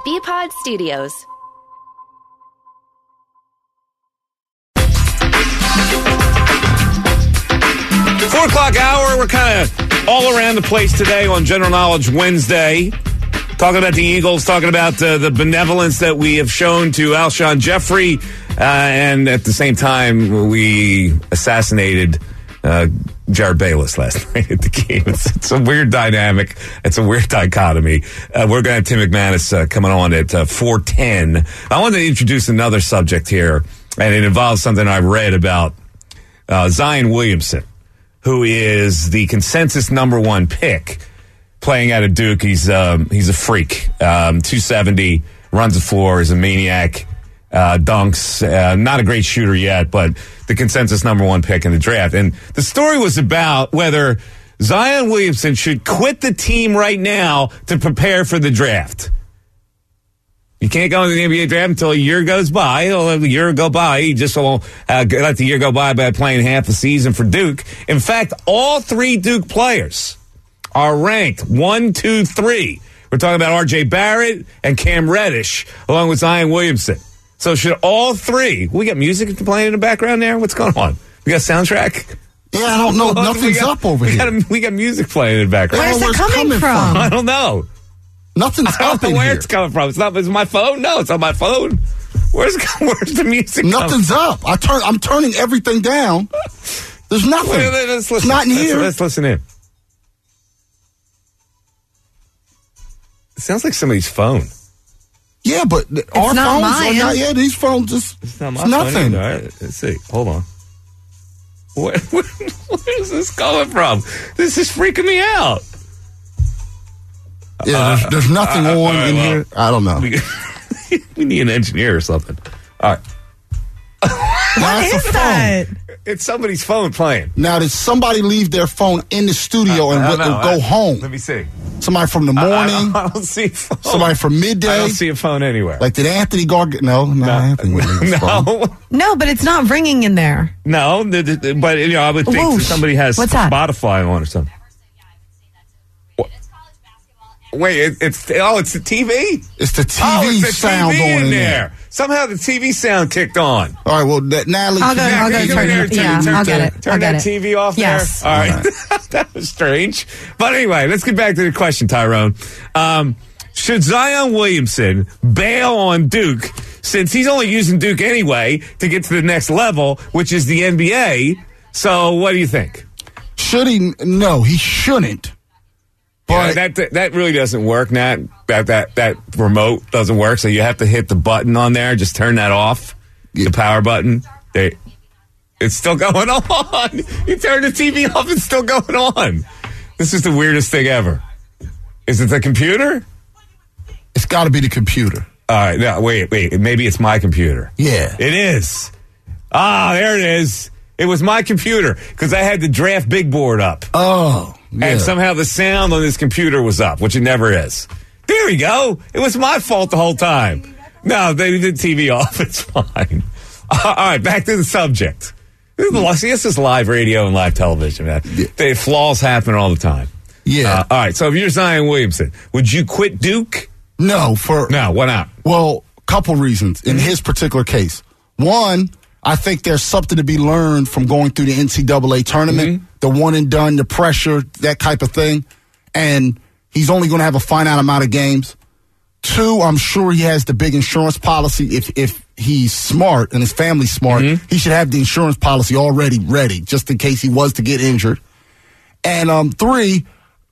BPod Studios. Four o'clock hour. We're kind of all around the place today on General Knowledge Wednesday. Talking about the Eagles, talking about the benevolence that we have shown to Alshon Jeffrey, and at the same time, we assassinated Jared Bayless last night at the game. It's a weird dynamic. It's a weird dichotomy. We're going to have Tim McManus coming on at 4:10. I want to introduce another subject here, and it involves something I read about Zion Williamson, who is the consensus number one pick playing out of Duke. He's a freak. 270, runs the floor, is a maniac, dunks. Not a great shooter yet, but the consensus number one pick in the draft. And the story was about whether Zion Williamson should quit the team right now to prepare for the draft. You can't go into the NBA draft until a year goes by. He'll let the year go by. He just won't let the year go by playing half a season for Duke. In fact, all three Duke players are ranked 1, 2, 3. We're talking about R.J. Barrett and Cam Reddish, along with Zion Williamson. So should all three? We got music playing in the background there? What's going on? We got a soundtrack? Yeah, I don't know. Nothing's up over here. We got music playing in the background. Where's it coming from? I don't know. Nothing's up in here. I don't know where it's coming from. It's not. It's my phone? No, it's on my phone. Where's the music? Nothing's up. I'm turning everything down. There's nothing. Let's listen. It's not in here. Let's listen in. It sounds like somebody's phone. Yeah, but our not phones mine. are not. Yeah, these phones just. It's not my it's nothing. phone. All right, let's see. Hold on. Where is this coming from? This is freaking me out. Yeah, there's nothing on in here. I don't know. We need an engineer or something. All right. What is that? It's somebody's phone playing. Now, did somebody leave their phone in the studio and go home? Let me see. Somebody from the morning? I don't see a phone. Somebody from midday? I don't see a phone anywhere. Like, did Anthony Garg... No, Anthony wouldn't leave his phone. No, but it's not ringing in there. No, but I would think Whoosh. somebody has Spotify on or something. Wait, it's the TV? It's the TV it's the sound TV on in there. Somehow the TV sound kicked on. All right, well, Natalie... I'll go turn it. Yeah, I'll get it. Turn that TV off yes. there? All right. That was strange. But anyway, let's get back to the question, Tyrone. Should Zion Williamson bail on Duke, since he's only using Duke anyway to get to the next level, which is the NBA? So what do you think? Should he? No, he shouldn't. But that really doesn't work, Nat. That remote doesn't work, so you have to hit the button on there. Just turn that off, the power button. It's still going on. You turn the TV off, it's still going on. This is the weirdest thing ever. Is it the computer? It's got to be the computer. All right, now, wait. Maybe it's my computer. Yeah. It is. There it is. It was my computer, because I had the draft big board up. Oh, yeah. And somehow the sound on this computer was up, which it never is. There we go. It was my fault the whole time. No, they did TV off. It's fine. All right, back to the subject. This is live radio and live television, man. The flaws happen all the time. Yeah. All right, so if you're Zion Williamson, would you quit Duke? No. Why not? Well, couple reasons in his particular case. One, I think there's something to be learned from going through the NCAA tournament, the one and done, the pressure, that type of thing. And he's only going to have a finite amount of games. Two, I'm sure he has the big insurance policy. If he's smart and his family's smart, he should have the insurance policy already ready, just in case he was to get injured. And three,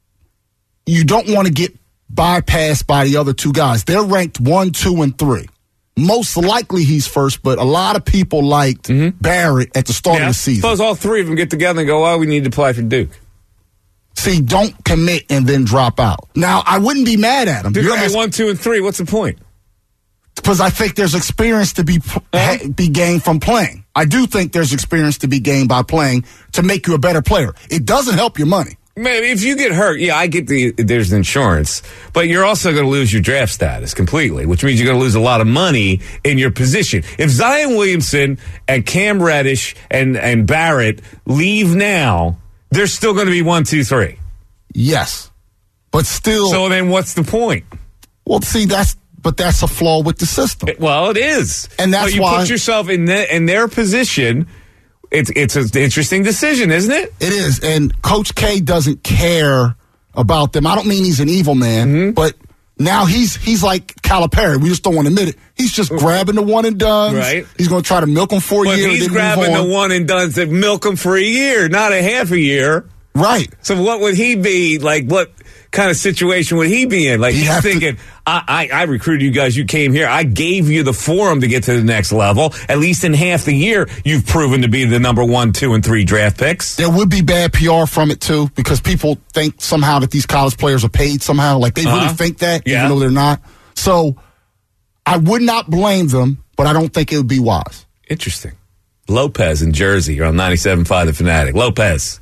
you don't want to get bypassed by the other two guys. They're ranked 1, 2, and 3. Most likely he's first, but a lot of people liked Barrett at the start of the season. Suppose all three of them get together and go, we need to apply for Duke. See, don't commit and then drop out. Now, I wouldn't be mad at him. You're going to be 1, 2, and 3. What's the point? Because I think there's experience to be gained from playing. I do think there's experience to be gained by playing to make you a better player. It doesn't help your money. Maybe if you get hurt, I get there's insurance, but you're also going to lose your draft status completely, which means you're going to lose a lot of money in your position. If Zion Williamson and Cam Reddish and Barrett leave now, they're still going to be 1, 2, 3. Yes, but still. So then, what's the point? Well, see, that's but that's a flaw with the system. Well, it is. And that's you why put yourself in their position. It's an interesting decision, isn't it? It is. And Coach K doesn't care about them. I don't mean he's an evil man, but now he's like Calipari. We just don't want to admit it. He's just grabbing the one and done. Right. He's going to try to milk them for a year. He's grabbing the one and done to milk them for a year, not a half a year. Right. So what would he be like? What kind of situation would he be in? Like he's thinking, I recruited you guys. You came here. I gave you the forum to get to the next level. At least in half the year, you've proven to be the number 1, 2, and 3 draft picks. There would be bad PR from it too, because people think somehow that these college players are paid somehow. Like they really think that, even though they're not. So I would not blame them, but I don't think it would be wise. Interesting. Lopez in Jersey. You're on 97.5 The Fanatic. Lopez.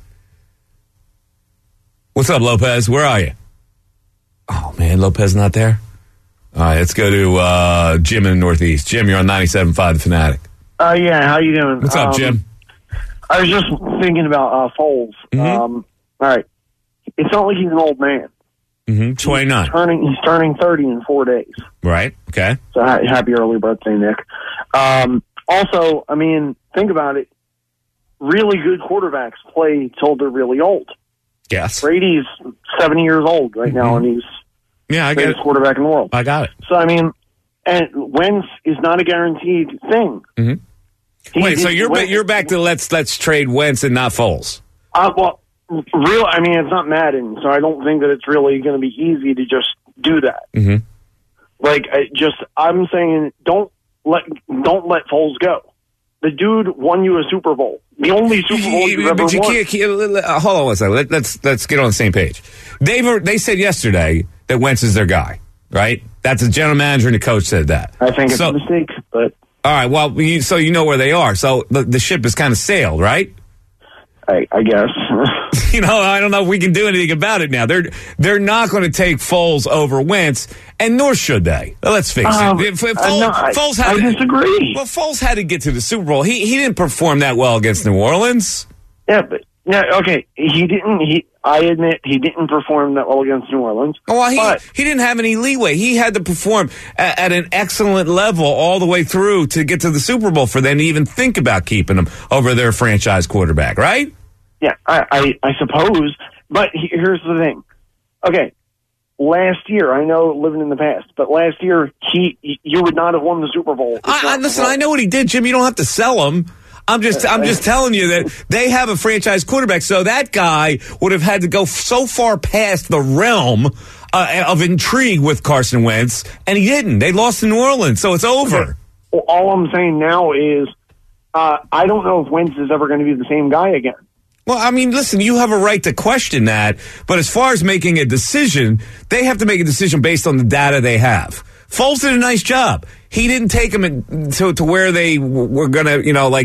What's up, Lopez? Where are you? Oh, man, Lopez not there? All right, let's go to Jim in the Northeast. Jim, you're on 97.5 The Fanatic. Yeah, how you doing? What's up, Jim? I was just thinking about Foles. All right. It's not like he's an old man. 29. He's turning 30 in 4 days. Right, okay. So happy early birthday, Nick. Also, I mean, think about it. Really good quarterbacks play till they're really old. Yes. Brady's 70 years old right now, and he's I the greatest quarterback in the world. I got it. So, I mean, and Wentz is not a guaranteed thing. Wait, so you're back to let's trade Wentz and not Foles? Well, I mean, it's not Madden, so I don't think that it's really going to be easy to just do that. Like, I'm saying, don't let Foles go. The dude won you a Super Bowl. The only Super Bowl you've ever won. Hold on one second. Let's get on the same page. They said yesterday that Wentz is their guy, right? That's the general manager and the coach said that. I think it's a mistake, but... All right, well, so you know where they are. So the ship has kind of sailed, right? I guess. I don't know if we can do anything about it now. They're not going to take Foles over Wentz, and nor should they. Let's face it. Foles had I disagree. Well, Foles had to get to the Super Bowl. He didn't perform that well against New Orleans. Yeah, but okay. He didn't. I admit he didn't perform that well against New Orleans. Well, he didn't have any leeway. He had to perform at an excellent level all the way through to get to the Super Bowl for them to even think about keeping him over their franchise quarterback, right? Yeah, I suppose. But here's the thing. Okay, last year, I know living in the past, but last year you would not have won the Super Bowl. Listen, I know what he did, Jim. You don't have to sell him. I'm just telling you that they have a franchise quarterback, so that guy would have had to go so far past the realm of intrigue with Carson Wentz, and he didn't. They lost to New Orleans, so it's over. Okay. Well, all I'm saying now is I don't know if Wentz is ever going to be the same guy again. Well, I mean, listen, you have a right to question that, but as far as making a decision, they have to make a decision based on the data they have. Foles did a nice job. He didn't take them to where they were going to,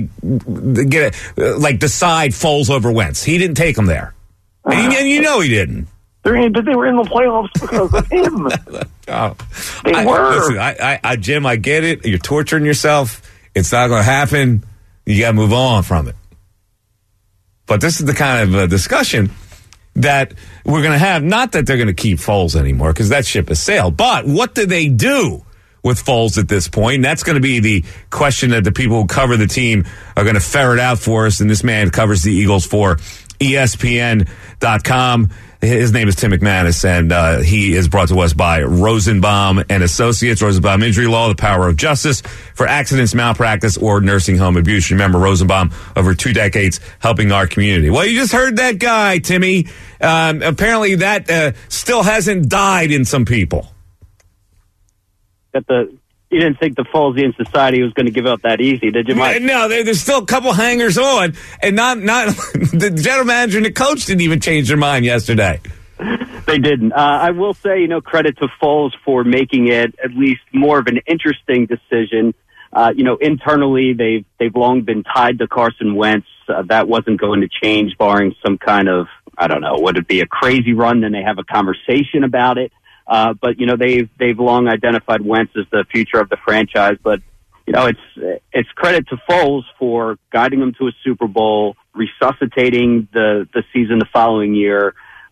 decide Foles over Wentz. He didn't take them there. And he didn't. But they were in the playoffs because of him. They were. Listen, Jim, I get it. You're torturing yourself. It's not going to happen. You got to move on from it. But this is the kind of discussion that we're going to have. Not that they're going to keep Foles anymore, because that ship has sailed. But what do they do with Foles at this point? And that's going to be the question that the people who cover the team are going to ferret out for us. And this man covers the Eagles for ESPN.com. His name is Tim McManus, and he is brought to us by Rosenbaum and Associates. Rosenbaum Injury Law, the power of justice for accidents, malpractice, or nursing home abuse. Remember, Rosenbaum, over 2 decades, helping our community. Well, you just heard that guy, Timmy. Apparently that still hasn't died in some people. You didn't think the Folesian Society was going to give up that easy, did you, Mike? No, there's still a couple hangers on, and not the general manager and the coach didn't even change their mind yesterday. They didn't. I will say, credit to Foles for making it at least more of an interesting decision. Internally, they've long been tied to Carson Wentz. That wasn't going to change, barring some kind of, I don't know, would it be a crazy run? Then they have a conversation about it. But they've long identified Wentz as the future of the franchise. But it's credit to Foles for guiding them to a Super Bowl, resuscitating the season the following year.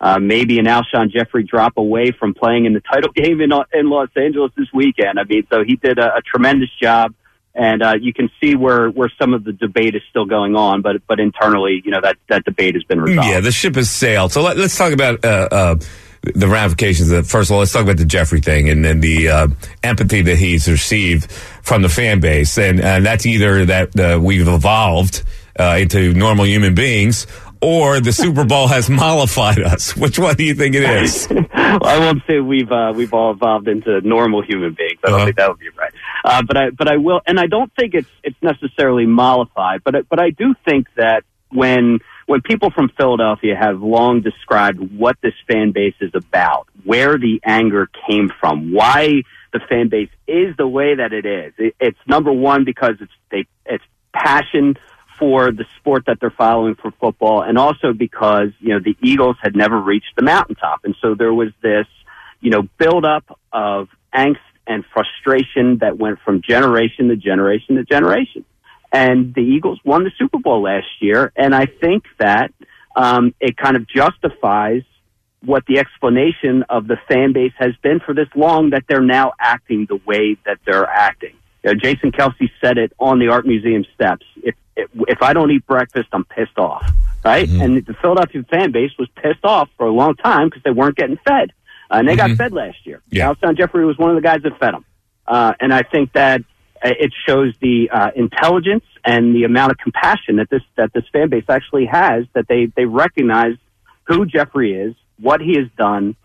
maybe an Alshon Jeffrey drop away from playing in the title game in Los Angeles this weekend. I mean, so he did a tremendous job, and you can see where some of the debate is still going on, but internally, that debate has been resolved. Yeah, the ship has sailed. So let's talk about the ramifications. First of all, let's talk about the Jeffrey thing and then the empathy that he's received from the fan base, and that's either that we've evolved into normal human beings, or the Super Bowl has mollified us. Which one do you think it is? Well, I won't say we've all evolved into normal human beings. I don't think that would be right. But I will, and I don't think it's necessarily mollified. But I do think that when people from Philadelphia have long described what this fan base is about, where the anger came from, why the fan base is the way that it is, it's number one because it's passion for the sport that they're following for football, and also because, the Eagles had never reached the mountaintop. And so there was this, buildup of angst and frustration that went from generation to generation to generation. And the Eagles won the Super Bowl last year, and I think that it kind of justifies what the explanation of the fan base has been for this long, that they're now acting the way that they're acting. Jason Kelce said it on the Art Museum steps. If I don't eat breakfast, I'm pissed off, right? Mm-hmm. And the Philadelphia fan base was pissed off for a long time because they weren't getting fed. And they got fed last year. Yeah. Alshon Jeffrey was one of the guys that fed them. And I think that it shows the intelligence and the amount of compassion that this fan base actually has, that they recognize who Jeffrey is, what he has done,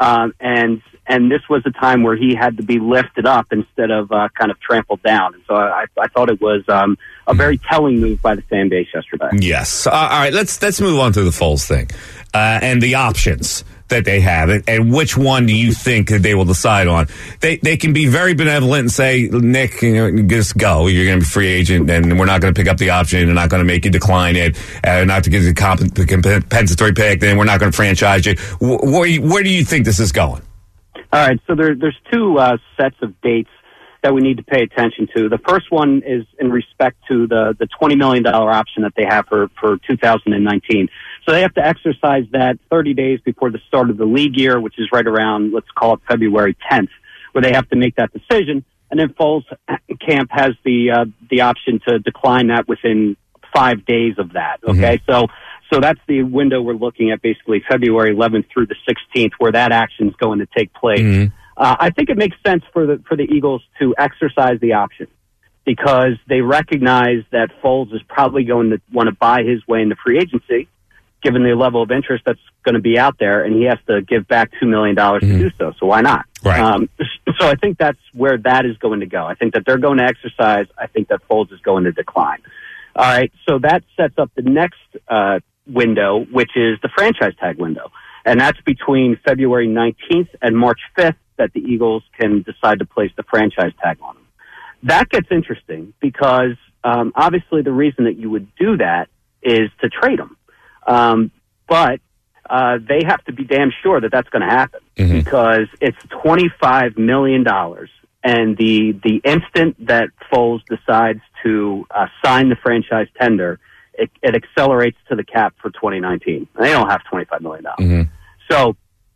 and this was a time where he had to be lifted up instead of kind of trampled down. And so I thought it was a very telling move by the fan base yesterday. Yes. All right, let's move on to the Foles thing and the options that they have, and which one do you think that they will decide on? They can be very benevolent and say, Nick, just go. You're going to be free agent, and we're not going to pick up the option. We're not going to make you decline it. Not to give you the compensatory pick. Then we're not going to franchise you. Where do you think this is going? All right, so there's two sets of dates that we need to pay attention to. The first one is in respect to the $20 million option that they have for 2019. So they have to exercise that 30 days before the start of the league year, which is right around, let's call it February 10th, where they have to make that decision. And then Foles camp has the option to decline that within 5 days of that. Okay, so that's the window we're looking at, basically February 11th through the 16th, where that action is going to take place. I think it makes sense for the Eagles to exercise the option, because they recognize that Foles is probably going to want to buy his way into free agency, given the level of interest that's going to be out there, and he has to give back $2 million to do so. So why not? Right. So I think that's where that is going to go. I think that they're going to exercise. I think that Foles is going to decline. All right. So that sets up the next window, which is the franchise tag window. And that's between February 19th and March 5th that the Eagles can decide to place the franchise tag on him. That gets interesting because obviously the reason that you would do that is to trade him. But they have to be damn sure that that's going to happen, because it's $25 million. And the instant that Foles decides to sign the franchise tender, it accelerates to the cap for 2019. And they don't have $25 million. So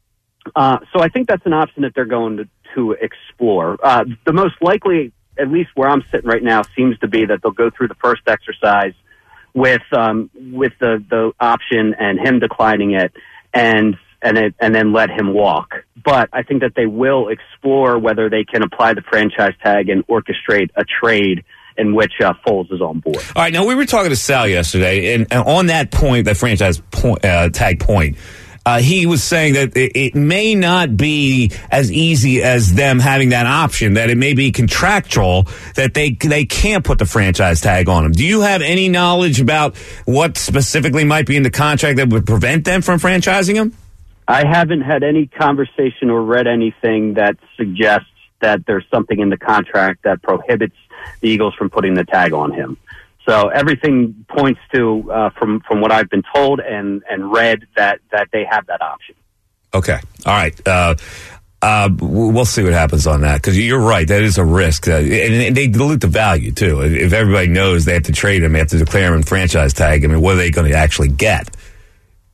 I think that's an option that they're going to explore. The most likely, at least where I'm sitting right now, seems to be that they'll go through the first exercise with the option and him declining it, and then let him walk. But I think that they will explore whether they can apply the franchise tag and orchestrate a trade in which Foles is on board. All right, now we were talking to Sal yesterday, and on that point, that franchise tag point, he was saying that it may not be as easy as them having that option, that it may be contractual, that they can't put the franchise tag on them. Do you have any knowledge about what specifically might be in the contract that would prevent them from franchising him? I haven't had any conversation or read anything that suggests that there's something in the contract that prohibits the Eagles from putting the tag on him. So everything points to, from what I've been told and read, that they have that option. Okay. All right. We'll see what happens on that, because you're right. That is a risk. And they dilute the value, too. If everybody knows they have to trade him, they have to declare him and franchise tag him, and what are they going to actually get?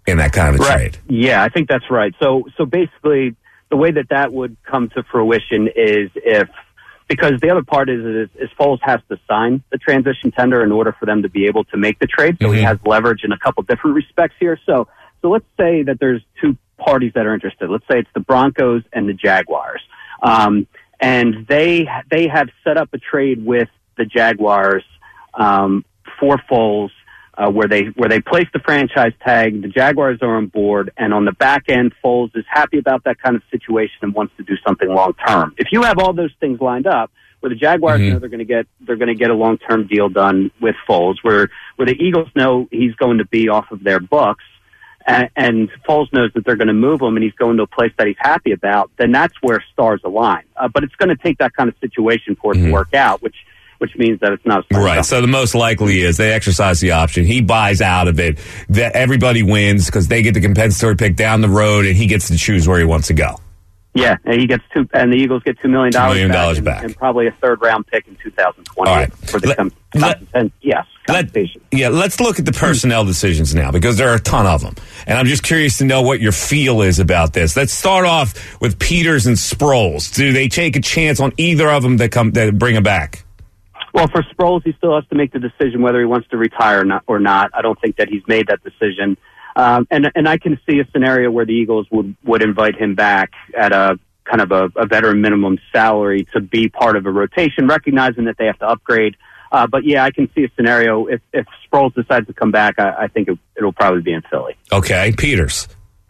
in that kind of a trade. Yeah, I think that's right. So basically, the way that would come to fruition is because the other part is Foles has to sign the transition tender in order for them to be able to make the trade. So he has leverage in a couple different respects here. So let's say that there's two parties that are interested. Let's say it's the Broncos and the Jaguars. And they have set up a trade with the Jaguars for Foles, where they place the franchise tag. The Jaguars are on board, and on the back end, Foles is happy about that kind of situation and wants to do something long term. If you have all those things lined up, where the Jaguars know they're going to get a long term deal done with Foles, where the Eagles know he's going to be off of their books, and Foles knows that they're going to move him and he's going to a place that he's happy about, then that's where stars align. But it's going to take that kind of situation for it to work out, which means that it's not right. So the most likely is they exercise the option. He buys out of it. That everybody wins because they get the compensatory pick down the road, and he gets to choose where he wants to go. Yeah, and he gets and the Eagles get $2 million back, and probably a third-round pick in 2020 All right. for the compensation. Let's look at the personnel decisions now, because there are a ton of them, and I'm just curious to know what your feel is about this. Let's start off with Peters and Sproles. Do they take a chance on either of them that bring him back? Well, for Sproles, he still has to make the decision whether he wants to retire or not. I don't think that he's made that decision. And I can see a scenario where the Eagles would invite him back at a kind of a veteran minimum salary to be part of a rotation, recognizing that they have to upgrade. But yeah, I can see a scenario if Sproles decides to come back. I think it'll probably be in Philly. Okay, Peters.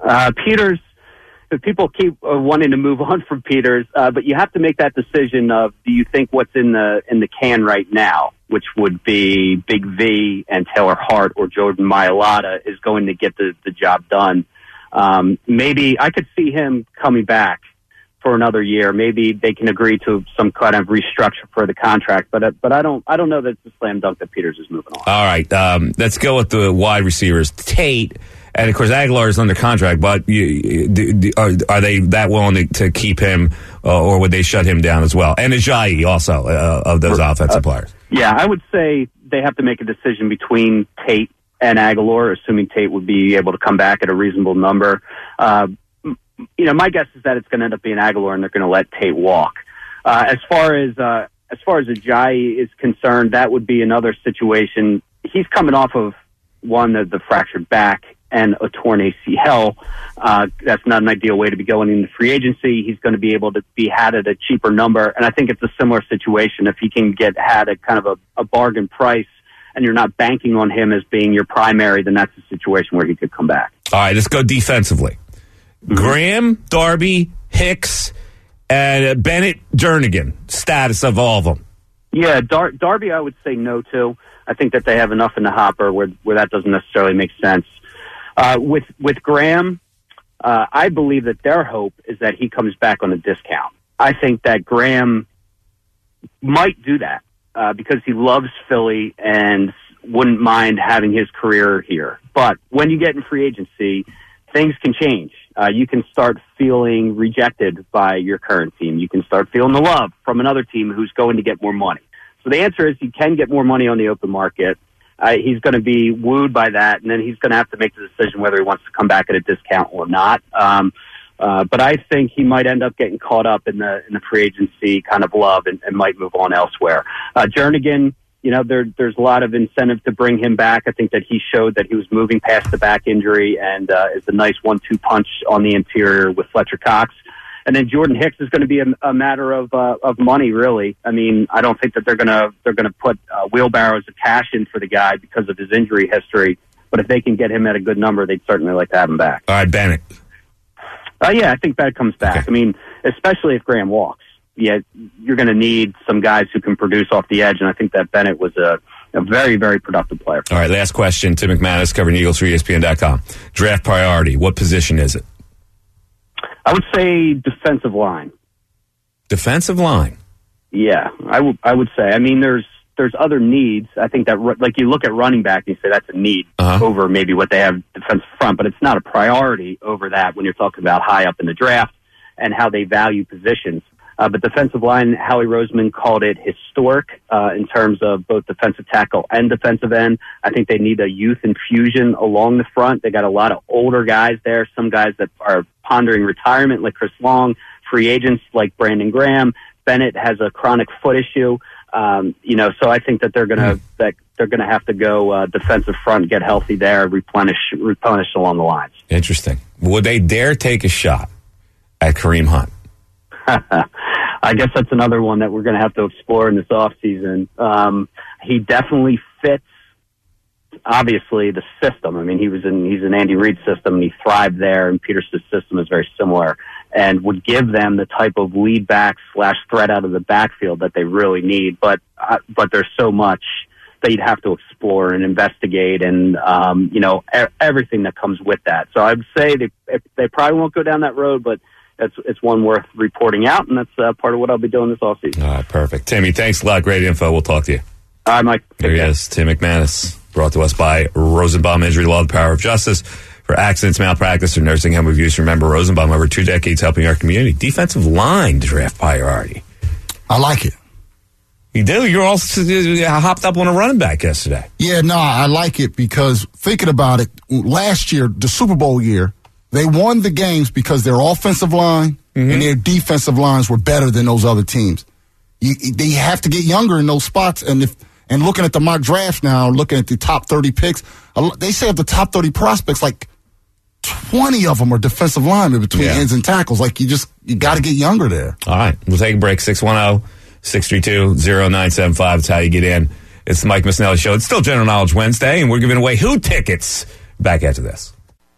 People keep wanting to move on from Peters, but you have to make that decision of, do you think what's in the can right now, which would be Big V and Taylor Hart or Jordan Mailata, is going to get the job done? Maybe I could see him coming back for another year. Maybe they can agree to some kind of restructure for the contract, but I don't know that it's a slam dunk that Peters is moving on. All right, let's go with the wide receivers. Tate. And, of course, Aguilar is under contract, but are they that willing to keep him, or would they shut him down as well? And Ajayi also, of those offensive players. Yeah, I would say they have to make a decision between Tate and Aguilar, assuming Tate would be able to come back at a reasonable number. My guess is that it's going to end up being Aguilar, and they're going to let Tate walk. As far as Ajayi is concerned, that would be another situation. He's coming off of the fractured back and a torn ACL. That's not an ideal way to be going into free agency. He's going to be able to be had at a cheaper number, and I think it's a similar situation. If he can get had at kind of a bargain price, and you're not banking on him as being your primary, then that's a situation where he could come back. All right, let's go defensively. Graham, Darby, Hicks, and Bennett, Jernigan. Status of all of them. Yeah, Darby I would say no to. I think that they have enough in the hopper where that doesn't necessarily make sense. With Graham, I believe that their hope is that he comes back on a discount. I think that Graham might do that because he loves Philly and wouldn't mind having his career here. But when you get in free agency, things can change. You can start feeling rejected by your current team. You can start feeling the love from another team who's going to get more money. So the answer is you can get more money on the open market. He's going to be wooed by that, and then he's going to have to make the decision whether he wants to come back at a discount or not. But I think he might end up getting caught up in the free agency kind of love and might move on elsewhere. Jernigan, there's a lot of incentive to bring him back. I think that he showed that he was moving past the back injury and is a nice 1-2 punch on the interior with Fletcher Cox. And then Jordan Hicks is going to be a matter of money, really. I mean, I don't think that they're going to put wheelbarrows of cash in for the guy because of his injury history. But if they can get him at a good number, they'd certainly like to have him back. All right, Bennett. Yeah, I think Bennett comes back. Okay. I mean, especially if Graham walks. Yeah, you're going to need some guys who can produce off the edge, and I think that Bennett was a very, very productive player. All right, last question. Tim McManus, covering Eagles for ESPN.com. Draft priority. What position is it? I would say defensive line. Defensive line? Yeah, I would say. I mean, there's other needs. I think that, like, you look at running back and you say that's a need over maybe what they have defensive front, but it's not a priority over that when you're talking about high up in the draft and how they value positions. But defensive line, Howie Roseman called it historic in terms of both defensive tackle and defensive end. I think they need a youth infusion along the front. They got a lot of older guys there, some guys that are pondering retirement like Chris Long, free agents like Brandon Graham. Bennett has a chronic foot issue. So I think that they're going to have to go defensive front, get healthy there, replenish along the lines. Interesting. Would they dare take a shot at Kareem Hunt? I guess that's another one that we're going to have to explore in this offseason. He definitely fits, obviously, the system. I mean, he's in Andy Reid's system, and he thrived there, and Peterson's system is very similar, and would give them the type of lead back / threat out of the backfield that they really need. But there's so much that you'd have to explore and investigate, and everything that comes with that. So I'd say they probably won't go down that road, but it's one worth reporting out, and that's part of what I'll be doing this offseason. All right, perfect. Timmy, thanks a lot. Great info. We'll talk to you. All right, Mike. There he is, Tim McManus, brought to us by Rosenbaum Injury Law, the power of justice. For accidents, malpractice, or nursing home reviews, remember Rosenbaum, over 2 decades helping our community. Defensive line draft priority. I like it. You do? You're also hopped up on a running back yesterday. Yeah, no, I like it because thinking about it, last year, the Super Bowl year, they won the games because their offensive line and their defensive lines were better than those other teams. They have to get younger in those spots. And looking at the mock draft now, looking at the top 30 picks, they say of the top 30 prospects, like 20 of them are defensive linemen between ends and tackles. Like, you got to get younger there. All right. We'll take a break. 610-632-0975. That's how you get in. It's the Mike Missanelli Show. It's still General Knowledge Wednesday, and we're giving away Who tickets. Back after this.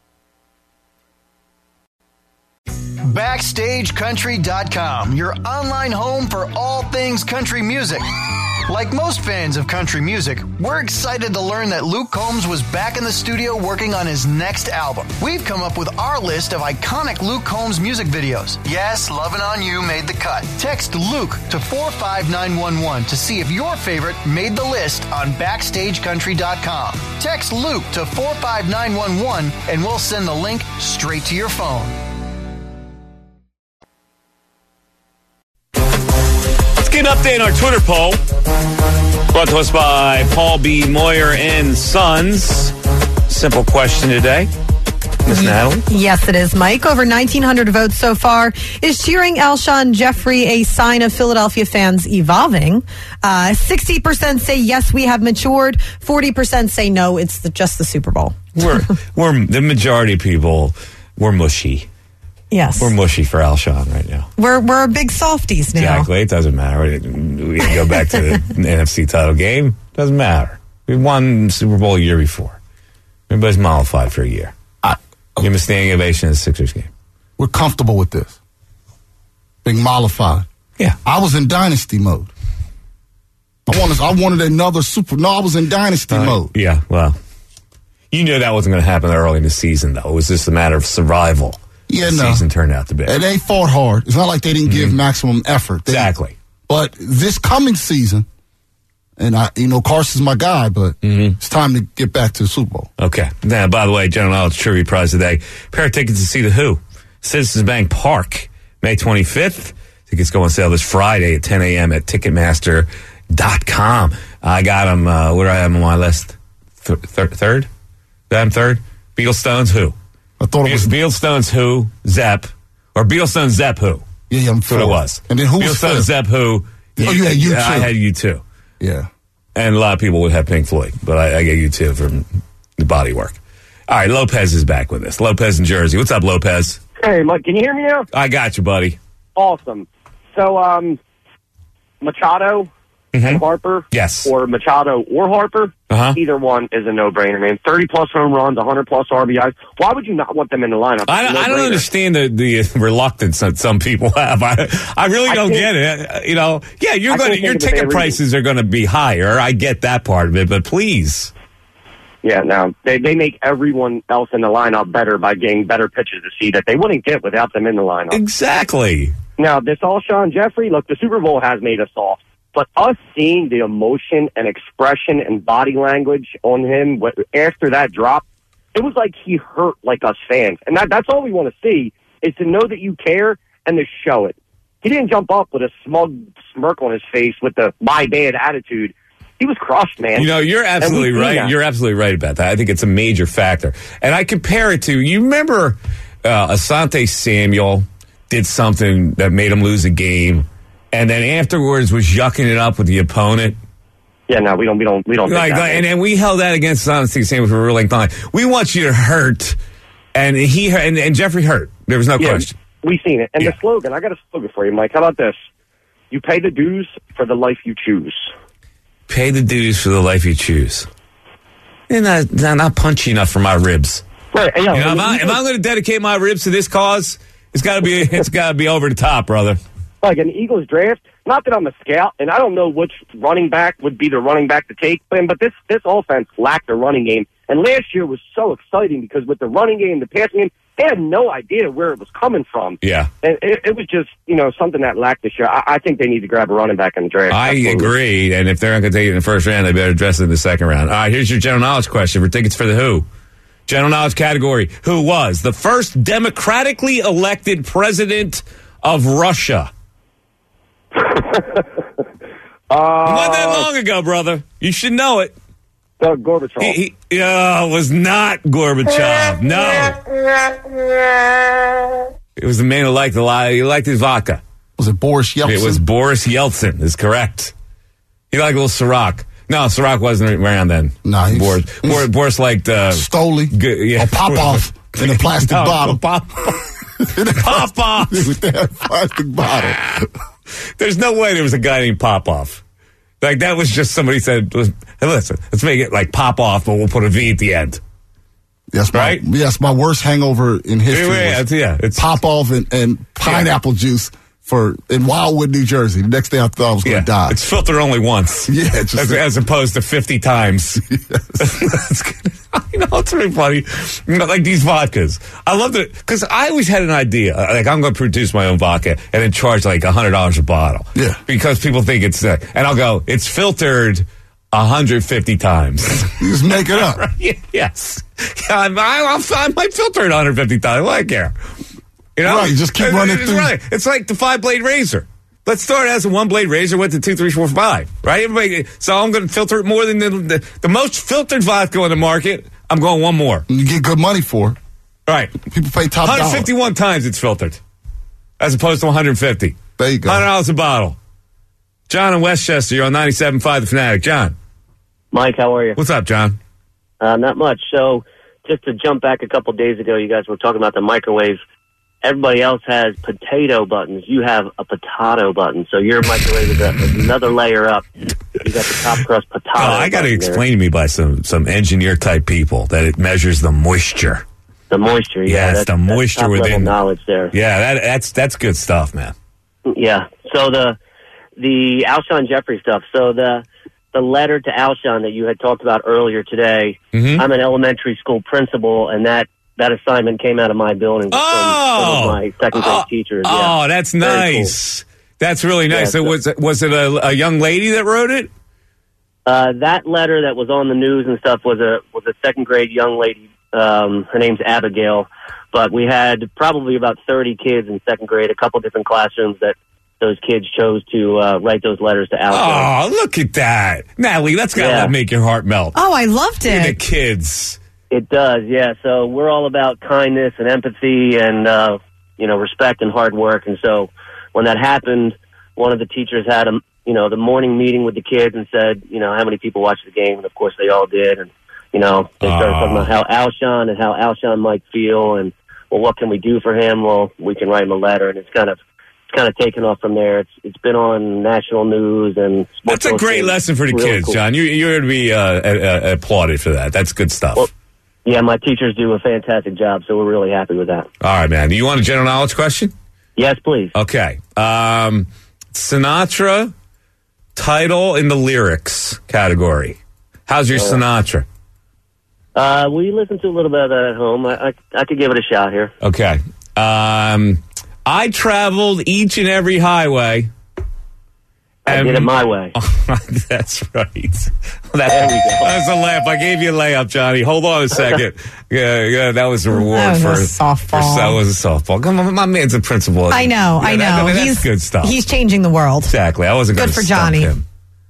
BackstageCountry.com, your online home for all things country music. Like most fans of country music, we're excited to learn that Luke Combs was back in the studio working on his next album. We've come up with our list of iconic Luke Combs music videos. Yes, Lovin' On You made the cut. Text Luke to 45911 to see if your favorite made the list on BackstageCountry.com. Text Luke to 45911 and we'll send the link straight to your phone. Get an update on our Twitter poll. Brought to us by Paul B. Moyer and Sons. Simple question today. Miss Natalie? Yes, it is, Mike. Over 1,900 votes so far. Is cheering Alshon Jeffrey a sign of Philadelphia fans evolving? 60% say yes, we have matured. 40% say no, it's just the Super Bowl. We're the majority of people, we're mushy. Yes. We're mushy for Alshon right now. We're big softies now. Exactly. It doesn't matter. We can go back to the NFC title game. Doesn't matter. We won Super Bowl a year before. Everybody's mollified for a year. Give him a standing ovation in the Sixers game. We're comfortable with this. Being mollified. Yeah. I was in dynasty mode. I wanted another Super. No, I was in dynasty mode. Yeah, well, you knew that wasn't going to happen early in the season, though. It was just a matter of survival. Yeah, the season turned out to be. And they fought hard. It's not like they didn't give maximum effort. Exactly. But this coming season, and Carson's my guy, but it's time to get back to the Super Bowl. Okay. Now, by the way, General Knowledge Trivia Prize today. Pair of tickets to see The Who. Citizens Bank Park, May 25th. Tickets go on sale this Friday at 10 a.m. at Ticketmaster.com. I got them. What do I have on my list? Third? I'm third? Beatles, Stones, Who? I thought it was Beatles, Stones, Who, Zepp, or Beatles, Stones, Zepp, Who. Yeah, I'm That's what it was. And then who Beatles, was Stones, Zepp, Who. Oh, you had U2. I had U2. Yeah. And a lot of people would have Pink Floyd, but I get U2 from the body work. All right, Lopez is back with us. Lopez in Jersey. What's up, Lopez? Hey, Mike, can you hear me now? I got you, buddy. Awesome. So, Machado and Harper, Yes. or Machado or Harper, either one is a no-brainer, man. 30-plus home runs, 100-plus RBIs. Why would you not want them in the lineup? I don't understand the reluctance that some people have. I really don't get it. Your ticket prices are going to be higher. I get that part of it, but please. Yeah, no. They make everyone else in the lineup better by getting better pitches to see that they wouldn't get without them in the lineup. Exactly. Now, this Alshon Jeffrey, look, the Super Bowl has made us soft. But us seeing the emotion and expression and body language on him after that drop, it was like he hurt like us fans. And that's all we want to see, is to know that you care and to show it. He didn't jump up with a smug smirk on his face with the my bad attitude. He was crushed, man. You know, you're absolutely right. That. You're absolutely right about that. I think it's a major factor. And I compare it to, you remember Asante Samuel did something that made him lose a game, and then afterwards was yucking it up with the opponent. Yeah, no, we don't like that. And we held that against Asante Samuel for a really long time. We want you to hurt, and and Jeffrey hurt. There was no question. We seen it. And the slogan, I got a slogan for you, Mike. How about this? You pay the dues for the life you choose. Pay the dues for the life you choose. And not punchy enough for my ribs. Right. If I'm going to dedicate my ribs to this cause, it's got to be over the top, brother. Like an Eagles draft, not that I'm a scout, and I don't know which running back would be the running back to take, but this offense lacked a running game. And last year was so exciting because with the running game, the passing game, they had no idea where it was coming from. Yeah. And it was just, something that lacked this year. I think they need to grab a running back in the draft. I agree. And if they're not going to take it in the first round, they better address it in the second round. All right, here's your general knowledge question for tickets for the Who. General knowledge category. Who was the first democratically elected president of Russia? Not that long ago, brother. You should know it. Gorbachev. It was not Gorbachev. No. It was the man who liked his vodka. Was it Boris Yeltsin? It was Boris Yeltsin, is correct. He liked a little Ciroc. No, Ciroc wasn't around then. No, Boris liked... Stoli. Yeah. Or Popov in a plastic bottle. Popov. With that plastic bottle. There's no way there was a guy named Popov. Like, that was just somebody said, hey, listen, let's make it like pop off, but we'll put a V at the end. Yes, right? Yes, my worst hangover in history it's Popov and pineapple juice in Wildwood, New Jersey. The next day I thought I was going to die. It's filtered only once. Yeah. As opposed to 50 times. Yes. It's really funny. Like these vodkas. I love it because I always had an idea. Like, I'm going to produce my own vodka and then charge like $100 a bottle. Yeah. Because people think it's, and I'll go, it's filtered 150 times. You just make it up. Yes. Yeah, I might filter it 150 times. Well, I care. Right, just keep running through. Right. It's like the 5-blade razor. Let's start as a 1-blade razor, went to 2, 3, 4, 5. Right? Everybody. So I'm going to filter it more than the most filtered vodka on the market. I'm going one more. And you get good money for it. Right. People pay top dollar. 151 times it's filtered, as opposed to 150. There you go. $100 a bottle. John in Westchester, you're on 97.5 The Fanatic. John. Mike, how are you? What's up, John? Not much. So, just to jump back a couple days ago, you guys were talking about the microwave. Everybody else has potato buttons. You have a potato button. So your microwave is another layer up. You got the top crust potato. I got to explain to me by some engineer type people that it measures the moisture. The moisture, yeah. Yes, the moisture that's within. Knowledge there. Yeah, that's good stuff, man. Yeah. So the Alshon Jeffrey stuff. So the letter to Alshon that you had talked about earlier today. Mm-hmm. I'm an elementary school principal, and that assignment came out of my building from my second grade teachers. Oh, that's nice. Cool. That's really nice. Yeah, so was it a young lady that wrote it? That letter that was on the news and stuff was a second grade young lady. Her name's Abigail. But we had probably about 30 kids in second grade, a couple different classrooms that those kids chose to write those letters to Alshon. Oh, look at that. Natalie, that's got to make your heart melt. Oh, I loved it. The kids. It does, yeah. So we're all about kindness and empathy and, respect and hard work. And so when that happened, one of the teachers had the morning meeting with the kids and said, how many people watched the game? And of course they all did. And, they started talking about how Alshon might feel and, well, what can we do for him? Well, we can write him a letter. And it's kind of taken off from there. It's been on national news and that's a great lesson for the kids, cool. John. You're to be applauded for that. That's good stuff. Well, yeah, my teachers do a fantastic job, so we're really happy with that. All right, man. Do you want a general knowledge question? Yes, please. Okay. Sinatra title in the lyrics category. How's your Sinatra? We listened to a little bit of that at home. I could give it a shot here. Okay. I traveled each and every highway I did it my way. That's right. There we go. That's a laugh. I gave you a layup, Johnny. Hold on a second. Yeah, that was a reward That was a softball. That was a softball. Come on, my man's a principal. I know. That's good stuff. He's changing the world. Exactly. I wasn't going to Good for stump Johnny. him.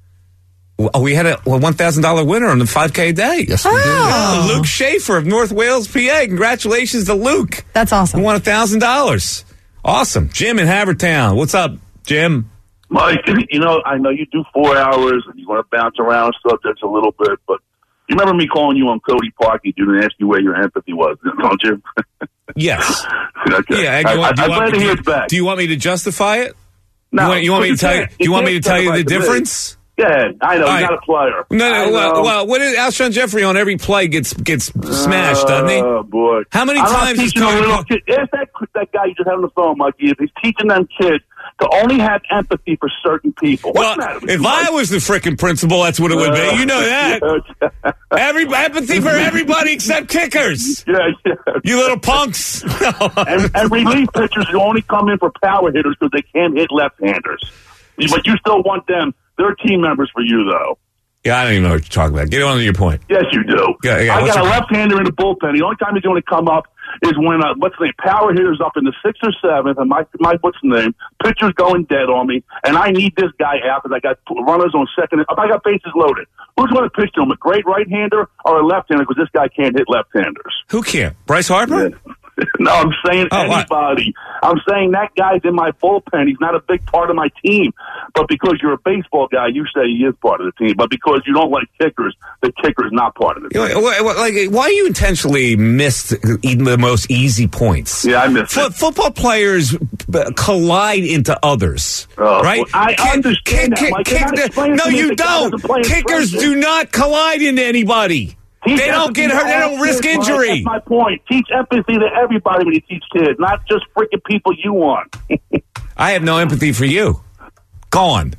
Oh, we had a $1,000 winner on the 5K day. Yes, we did. Yeah, Luke Schaefer of North Wales, PA. Congratulations to Luke. That's awesome. He won $1,000. Awesome. Jim in Havertown. What's up, Jim? Mike, I know you do 4 hours and you want to bounce around subjects a little bit, but you remember me calling you on Cody Park? You didn't ask you where your empathy was, don't you? Yes. Okay. Yeah. I'm glad to hear it's back. Do you want me to justify it? No. You want me to tell you? You want me to tell you the difference? Yeah, I know. All He's right. not a player. No. Well, what is Alshon Jeffrey on every play gets smashed, doesn't he? Oh, boy. How many I'm not times is teaching a Cody little Park? kid. Ask that guy you just had on the phone, Mikey, if he's teaching them kids to only have empathy for certain people. Well, What's the matter with if you, I Mike? was the frickin' principal, that's what it would be. You know that. Empathy for everybody except kickers. Yeah. You little punks. and relief pitchers who only come in for power hitters because they can't hit left-handers. But you still want them. They're team members for you, though. Yeah, I don't even know what you're talking about. Get on to your point. Yes, you do. Yeah, I what's got a your- left-hander in the bullpen. The only time he's going to come up is when power hitters up in the 6th or 7th, and my what's the name? Pitcher's going dead on me, and I need this guy out because I got runners on second. I got bases loaded. Who's going to pitch to him? A great right-hander or a left-hander? Because this guy can't hit left-handers. Who can't? Bryce Harper? Yeah. No, I'm saying what? anybody. I'm saying that guy's in my bullpen. He's not a big part of my team. But because you're a baseball guy, you say he is part of the team. But because you don't like kickers, the kicker's not part of the team. Why you intentionally missed even the most easy points? Yeah, I missed it. Football players collide into others, Oh, right? well, I understand that, Mike. You're not explaining no, to me you if the guy don't. doesn't play in Kickers trenches. do not collide into anybody. Teach They don't get hurt. They don't risk empathy, Mike. injury. That's my point. Teach empathy to everybody when you teach kids, not just freaking people you want. I have no empathy for you. Gone.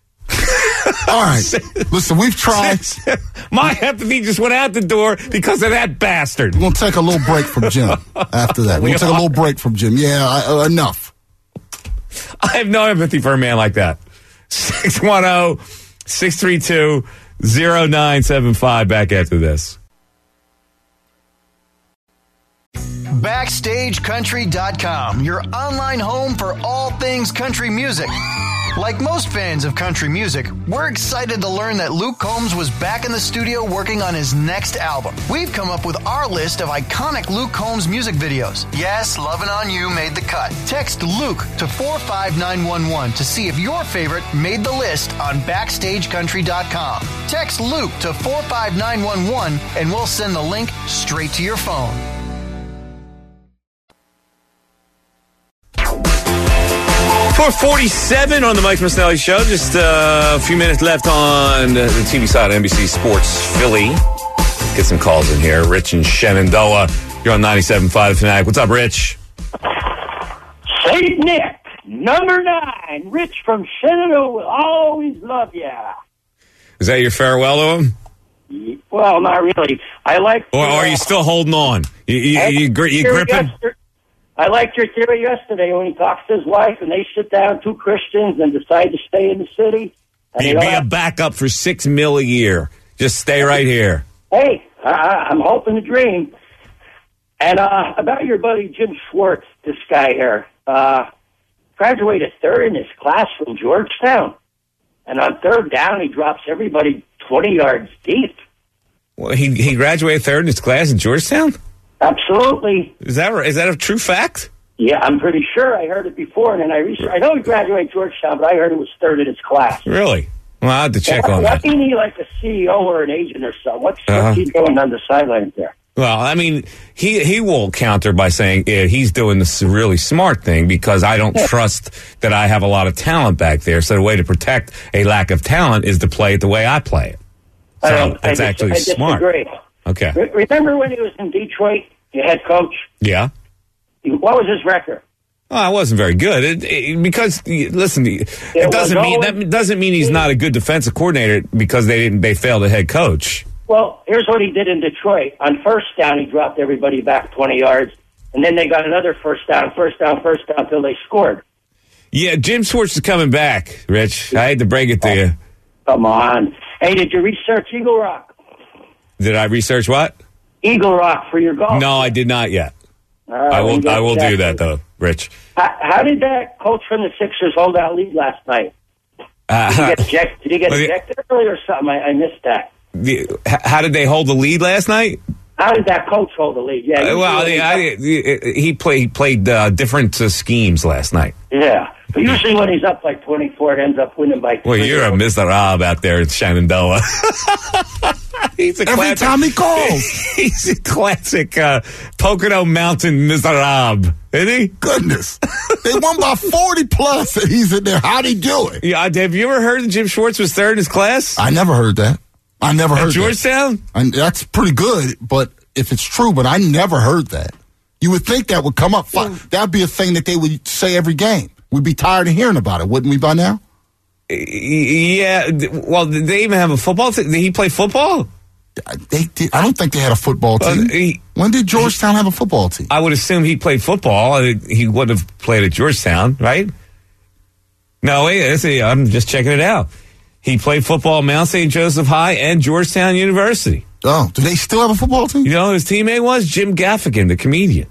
All right. Listen, we've tried. My empathy just went out the door because of that bastard. We're going to take a little break from Jim after that. We're going to take a little break from Jim. Yeah, enough. I have no empathy for a man like that. 610-632-0975. Back after this. BackstageCountry.com, your online home for all things country music. Like most fans of country music, we're excited to learn that Luke Combs was back in the studio working on his next album. We've come up with our list of iconic Luke Combs music videos. Yes, Lovin' On You made the cut. Text Luke to 45911 to see if your favorite made the list on BackstageCountry.com. Text Luke to 45911 and we'll send the link straight to your phone. 4:47 on the Mike Misnelli Show. Just a few minutes left on the TV side of NBC Sports Philly. Get some calls in here. Rich in Shenandoah. You're on 97.5 Fanatic. What's up, Rich? St. Nick, number 9. Rich from Shenandoah will always love ya. Is that your farewell to him? Well, not really. I like. Or are you still holding on? You gripping? I liked your theory yesterday when he talks to his wife and they sit down, two Christians, and decide to stay in the city. Be a backup for $6 million a year. Just stay right here. Hey, I'm hoping to dream. And about your buddy Jim Schwartz, this guy here, graduated third in his class from Georgetown. And on third down, he drops everybody 20 yards deep. Well, he graduated third in his class in Georgetown? Absolutely. Is that a true fact? Yeah, I'm pretty sure. I heard it before, and then I know he graduated Georgetown, but I heard it was third in his class. Really? Well, I'll have to check on that. What do you need, like a CEO or an agent or something? What's he doing on the sidelines there? Well, I mean, he will counter by saying he's doing this really smart thing because I don't trust that I have a lot of talent back there. So the way to protect a lack of talent is to play it the way I play it. So that's actually smart. Okay. Remember when he was in Detroit, your head coach? Yeah. What was his record? Oh, it wasn't very good. Because listen, it doesn't mean he's not a good defensive coordinator because they failed a head coach. Well, here's what he did in Detroit. On first down, he dropped everybody back 20 yards, and then they got another first down, till they scored. Yeah, Jim Schwartz is coming back, Rich. I had to break it to you. Come on. Hey, did you research Eagle Rock? Did I research what? Eagle Rock for your golf? No, I did not yet. I will do that, though, Rich. How did that coach from the Sixers hold that lead last night? Did he get ejected early or something? I missed that. How did they hold the lead last night? How did that coach hold the lead? Yeah, he played different schemes last night. Yeah. But usually when he's up like 24, it ends up winning by 3. Well, you're a Miserable out there in Shenandoah. Every time he calls. He's a classic Pocono Mountain Miserable, isn't he? Goodness. They won by 40 plus and he's in there. How'd he do it? Yeah, have you ever heard that Jim Schwartz was third in his class? I never heard that. I never heard Georgetown? that. And that's pretty good, but if it's true, but I never heard that. You would think that would come up. That'd be a thing that they would say every game. We'd be tired of hearing about it, wouldn't we, by now? Yeah. Well, did they even have a football team? Did he play football? They did. I don't think they had a football team. When did Georgetown have a football team? I would assume he played football. He wouldn't have played at Georgetown, right? No, wait. I'm just checking it out. He played football at Mount St. Joseph High and Georgetown University. Oh, do they still have a football team? You know who his teammate was? Jim Gaffigan, the comedian.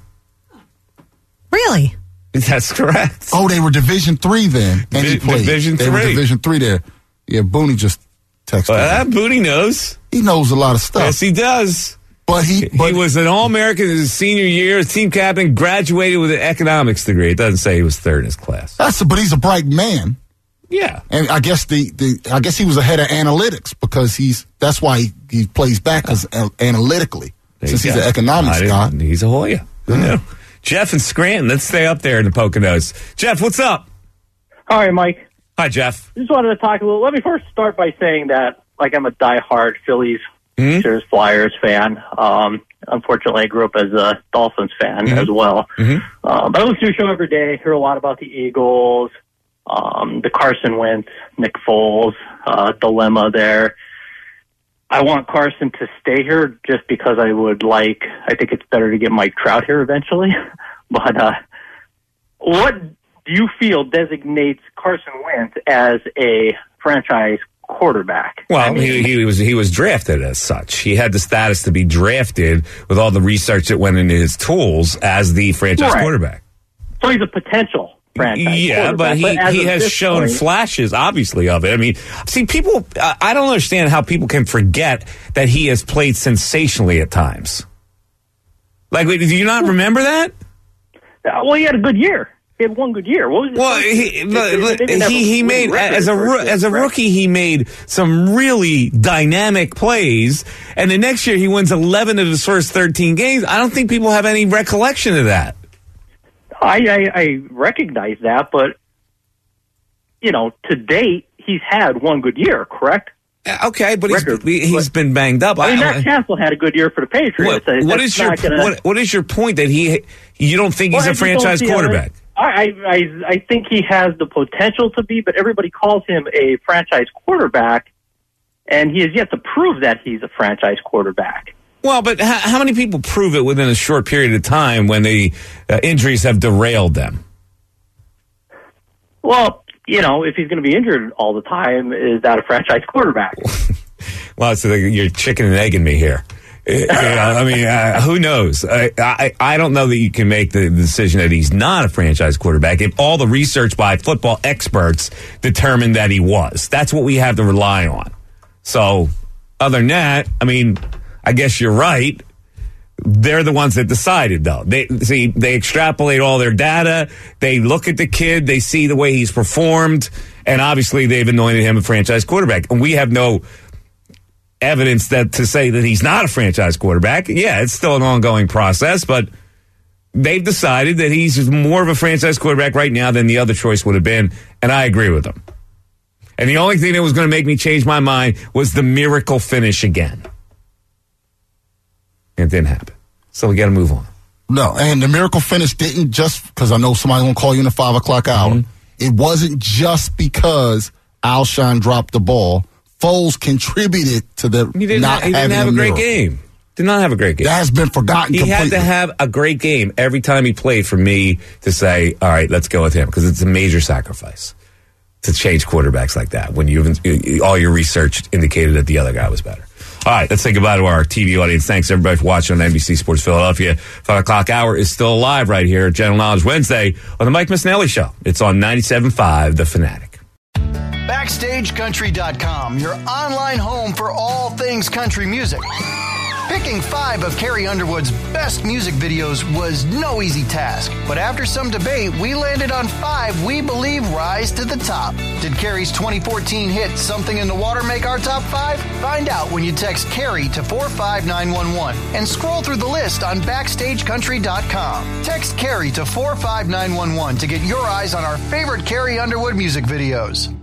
Really? That's correct. Oh, they were Division III then, and he played. They were Division III there. Yeah, Booney just texted. That Booney knows. He knows a lot of stuff. Yes, he does. But he was an All-American in his senior year, team captain, graduated with an economics degree. It doesn't say he was third in his class. But he's a bright man. Yeah. And I guess I guess he was ahead of analytics because that's why he plays back analytically. Since he's an economics guy. He's a Hoya. Yeah. Jeff in Scranton, let's stay up there in the Poconos. Jeff, what's up? Hi, Mike. Hi, Jeff. Just wanted to talk a little. Let me first start by saying that, I'm a diehard Phillies, Pacers, Flyers fan. Unfortunately, I grew up as a Dolphins fan as well. But I listen to your show every day, hear a lot about the Eagles, the Carson Wentz, Nick Foles dilemma there. I want Carson to stay here just because I think it's better to get Mike Trout here eventually. But what do you feel designates Carson Wentz as a franchise quarterback? Well, he was drafted as such. He had the status to be drafted with all the research that went into his tools as the franchise quarterback. So he's a potential franchise. Yeah, but he has shown flashes, obviously, of it. I mean, see, people, I don't understand how people can forget that he has played sensationally at times. Do you not remember that? Well, he had a good year. He had one good year. What was he made as a rookie. He made some really dynamic plays, and the next year he wins 11 of his first 13 games. I don't think people have any recollection of that. I recognize that, but to date he's had one good year, correct? Okay, but he's been banged up. Matt Castle had a good year for the Patriots. What is your point that you don't think he's a franchise quarterback? I think he has the potential to be, but everybody calls him a franchise quarterback, and he has yet to prove that he's a franchise quarterback. Well, but how many people prove it within a short period of time when the injuries have derailed them? Well, if he's going to be injured all the time, is that a franchise quarterback? Well, so you're chicken and egging me here. Who knows? I don't know that you can make the decision that he's not a franchise quarterback if all the research by football experts determined that he was. That's what we have to rely on. So, other than that, I guess you're right. They're the ones that decided, though. They extrapolate all their data. They look at the kid. They see the way he's performed. And obviously, they've anointed him a franchise quarterback. And we have no evidence to say that he's not a franchise quarterback. Yeah, it's still an ongoing process, but they've decided that he's more of a franchise quarterback right now than the other choice would have been. And I agree with them. And the only thing that was going to make me change my mind was the miracle finish again. It didn't happen. So we got to move on. No, and the miracle finish didn't just because I know somebody's going to call you in the 5 o'clock hour. It wasn't just because Alshon dropped the ball. Foles contributed to the he didn't have a great game. Did not have a great game. That has been forgotten He completely. had to have a great game every time he played for me to say, all right, let's go with him, because it's a major sacrifice to change quarterbacks like that when all your research indicated that the other guy was better. All right, let's say goodbye to our TV audience. Thanks, everybody, for watching on NBC Sports Philadelphia. 5 o'clock hour is still alive right here at General Knowledge Wednesday on the Mike Missinelli Show. It's on 97.5 The Fanatic. BackstageCountry.com, your online home for all things country music. Picking 5 of Carrie Underwood's best music videos was no easy task, but after some debate, we landed on 5 we believe rise to the top. Did Carrie's 2014 hit Something in the Water make our top 5? Find out when you text Carrie to 45911 and scroll through the list on BackstageCountry.com. Text Carrie to 45911 to get your eyes on our favorite Carrie Underwood music videos.